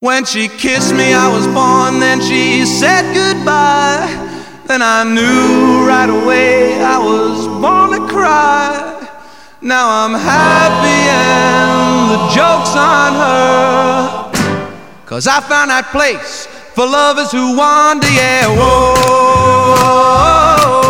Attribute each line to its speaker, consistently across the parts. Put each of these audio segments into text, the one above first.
Speaker 1: When she kissed me, I was born, then she said goodbye. Then I knew right away I was born to cry. Now I'm happy and the joke's on her, 'cause I found that place for lovers who wander, yeah, whoa.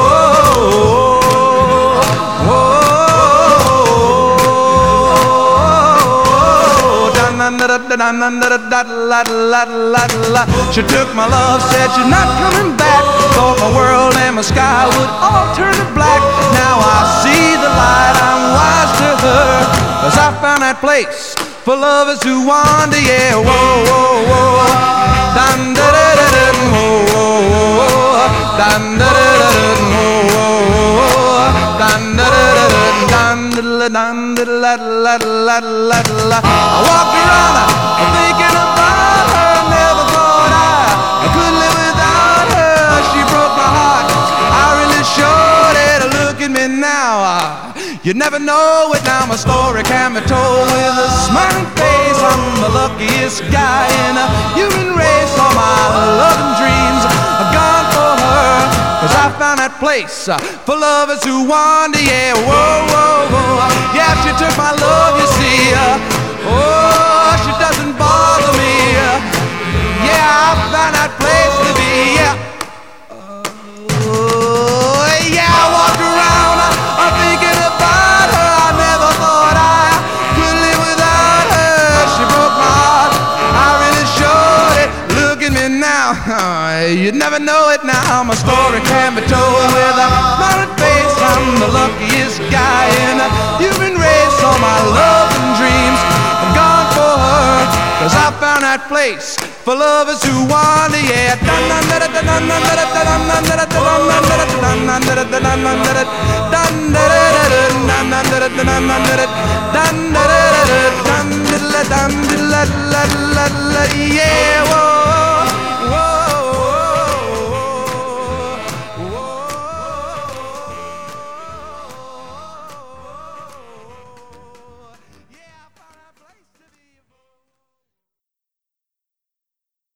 Speaker 1: She took my love, said she's not coming back. Thought my world and my sky would all turn to black. Now I see the light, I'm wise to her, 'cause I found that place for lovers who wander, yeah, whoa, whoa, whoa. Dun da da da da, whoa, whoa, whoa. Dun da da da da, whoa, whoa, whoa. Dun da da da da, dun da da dun da da la la la la. I walked around thinking about her, never thought I could live without her. She broke my heart, I really showed it. Look at me now, you never know it. Now my story can be told with a smiling face. I'm the luckiest guy in a human race. All my love and dreams are gone for her, 'cause I found that place for lovers who wander, yeah, whoa, whoa, whoa. Yeah, she took my love, you see, oh, she doesn't bother me, yeah, I found that place to be, yeah. Oh, yeah, I walked around, I'm thinking about her. I never thought I could live without her. She broke my heart, I really showed it. Look at me now, you'd never know it now. My story can be told with a smiling face. I'm the luckiest guy in a human race. All my love and dreams are gone for her, 'cause I found that place for lovers who wander, yeah. Dun dun dun dun dun dun dun dun dun dun dun dun dun dun.